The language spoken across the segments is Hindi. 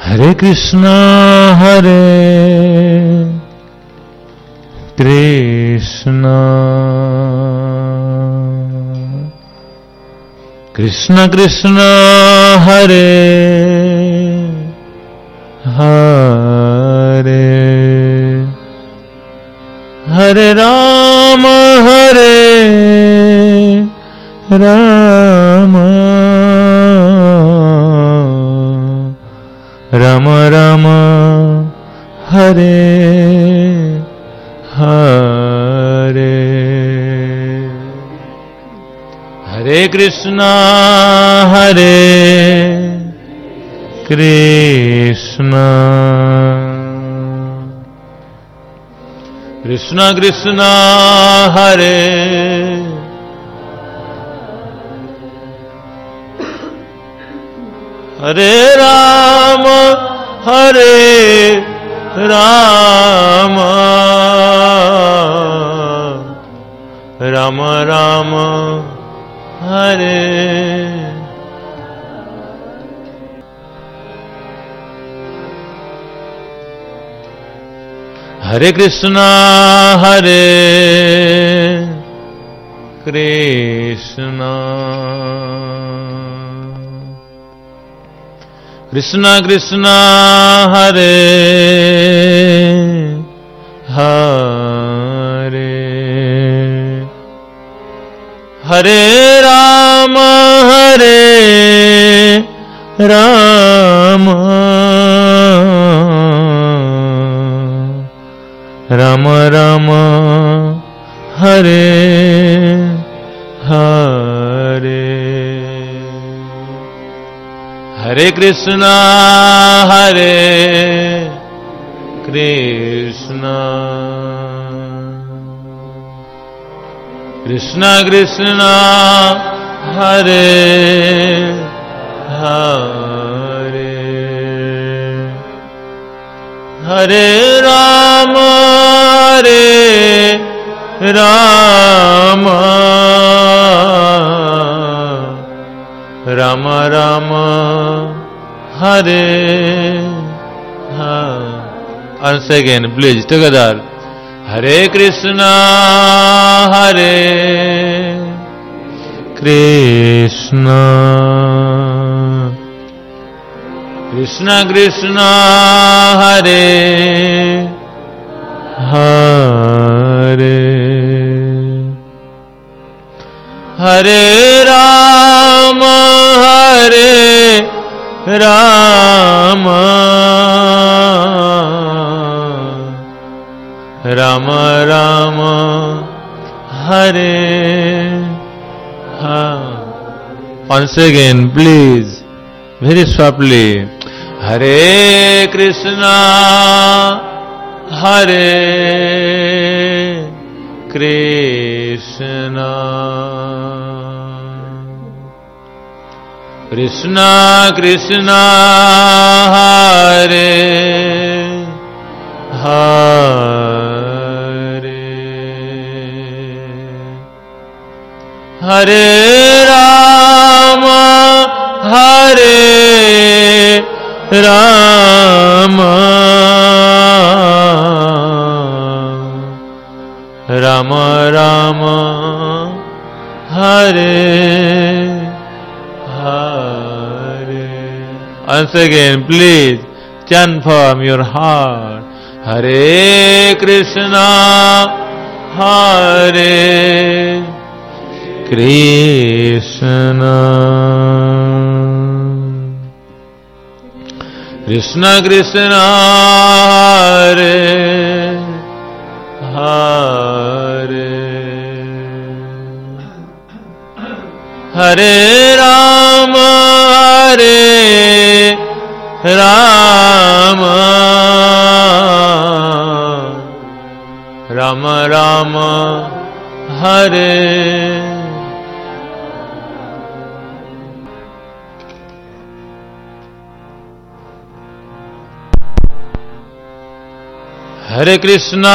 Hare Krishna Krishna Krishna Krishna Hare Hare Hare Ram Ram Ram Hare Hare Hare Krishna Krishna Krishna Krishna Hare Hare Ram Ram Ram Hare Hare Krishna Krishna Krishna Krishna Hare Hare Hare Ram Ram Ram Hare Hare Hare Krishna Krishna Krishna Krishna Hare Hare Hare Ram Ram Ram Hare once again please together Hare Krishna Krishna Krishna Krishna Hare Hare Hare Ram Ram Ram Hare once again please very softly Hare Krishna Krishna Krishna Krishna Hare Hare Hare Ram Ram Ram Hare Hare once again please chant from your heart Hare Krishna Krishna Krishna Krishna Hare Hare Hare Ram Ram Ram Hare Hare Krishna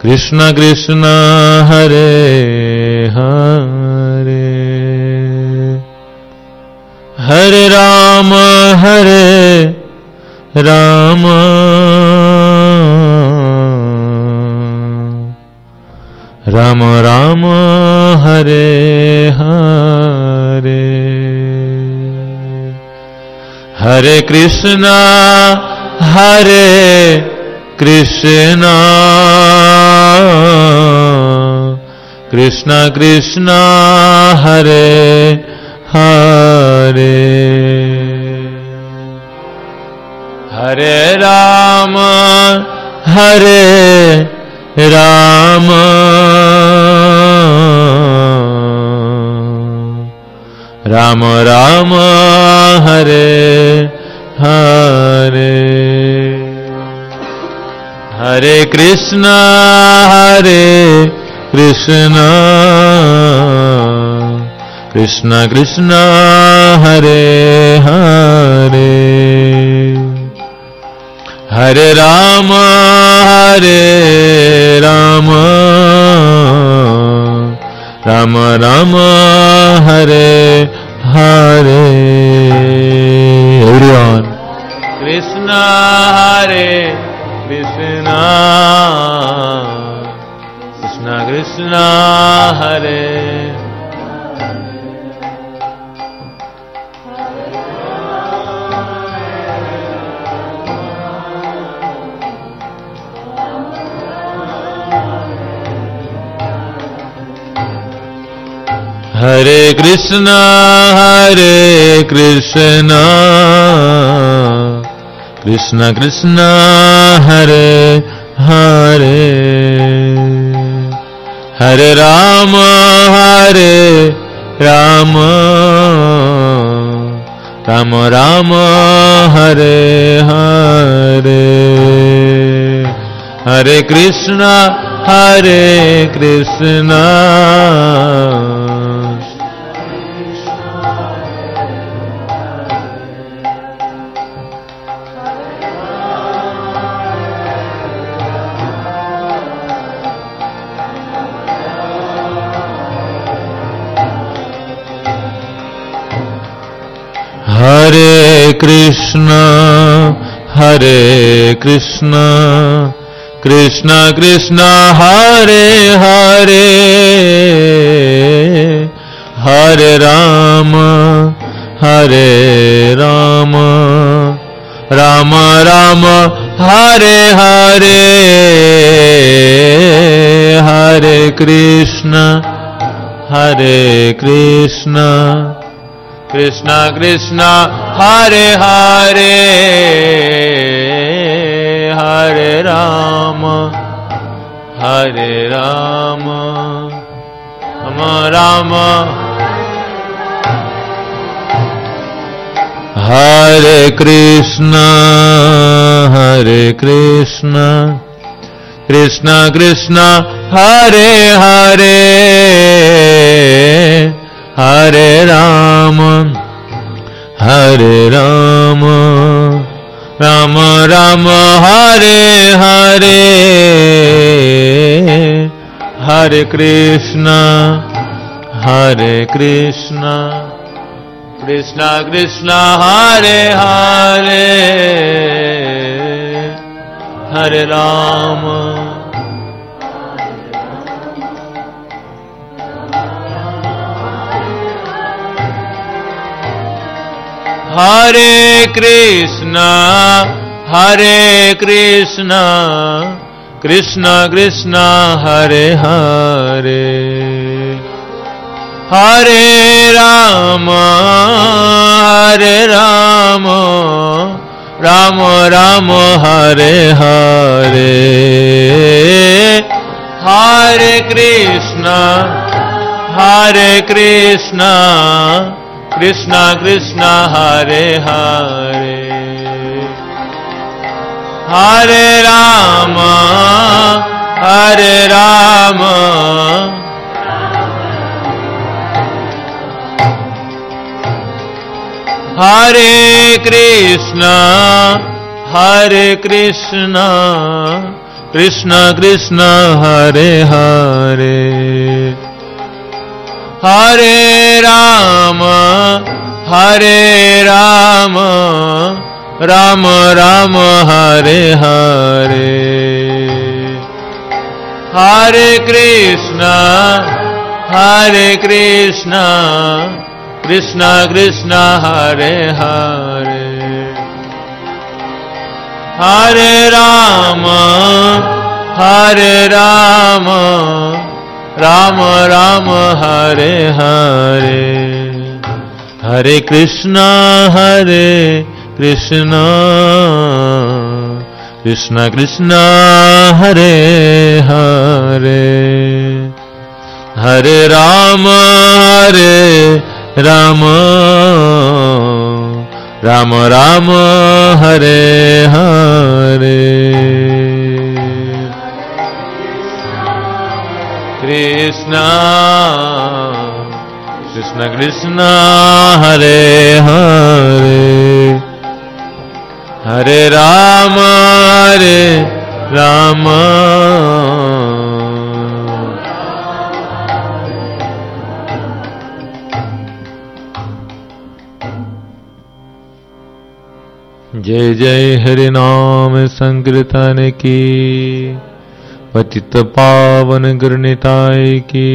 Krishna Krishna Hare Hare Hare Ram Ram Ram Hare Hare Hare Krishna Krishna Krishna Hare Hare Hare Ram Ram Ram Hare Hare Hare Krishna Krishna Krishna Hare Hare Hare Ram Ram Ram Hare Hare everyone Krishna Krishna Krishna Hare Hare Krishna Krishna Krishna Hare Hare Hare Ram Ram Ram Hare Hare Hare Krishna Hare Krishna Krishna Krishna Hare Hare Hare Ram Ram Ram Hare Hare Hare Krishna Krishna Krishna Hare Hare Hare Ram Ram Ram Hare Krishna Krishna Krishna Hare Hare Hare Ram Ram Ram Hare Hare Hare Krishna Krishna Krishna Hare Hare Hare Ram Hare Krishna Krishna Krishna Hare Hare Hare Ram Ram Ram Hare Hare Hare Krishna Krishna Krishna Hare Hare Hare Ram Hare Krishna Krishna Krishna Hare Hare Hare Ram Ram Ram Hare Hare Hare Krishna Krishna Krishna Hare Hare Hare Ram Ram Ram Hare Hare Hare Krishna Krishna Krishna Hare Hare Hare Ram Ram Ram Hare Hare Krishna Krishna Hare Hare Hare Ram जय जय हरि नाम संकीर्तन की पतित पावन गुरुनिताय की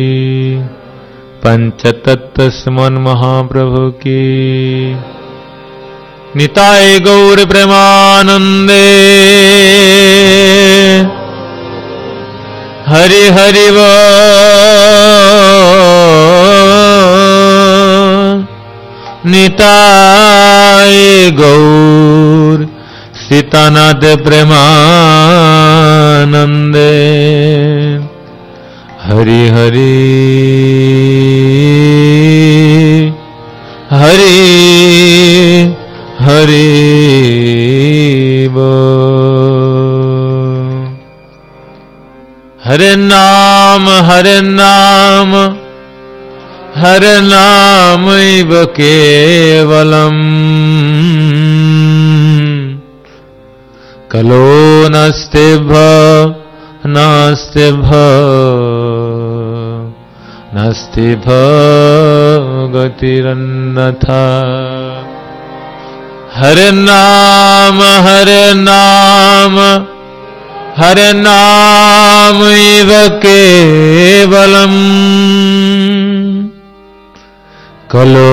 पंचतत्व स्मरण महाप्रभु की निताय गौर प्रेमानंदे हरि हरि निताय गौर सीतानाथ प्रेमानंदे हरि हरि हरि हरि हरे नाम हरे नाम इव केवलम कलो नास्ति गतिरन्यथा हरे नाम इव केवलम कलो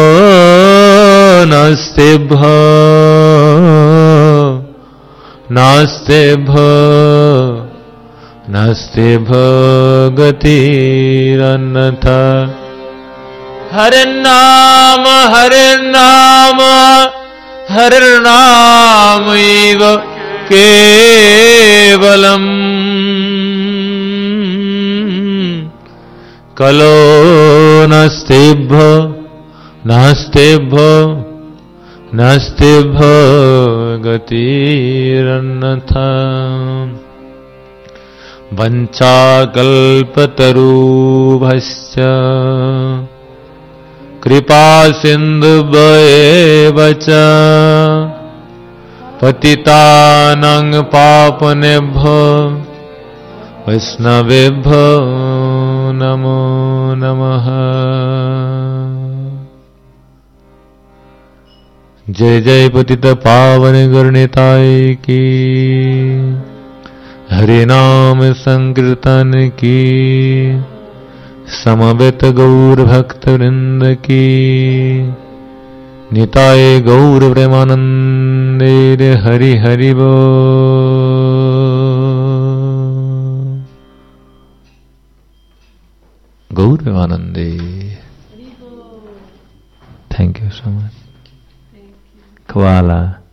नास्ति गतिरन्यथा हरे नाम इव केवलम कलो नास्ति गतिरन्यथा वंचाकल्पतरुभ्यश्च कृपा सिन्धुभ्येव च पतितानां पावनेभ्यो वैष्णवेभ्यो नमो नमः। जय जय पतित पावन गुरुनिताय की हरि नाम संकीर्तन की समवेत गौर भक्त वृंद की निताय गौर प्रेमानंदे हरि हरि बोल। गौर प्रेमानंदे। Thank you so much. Koala.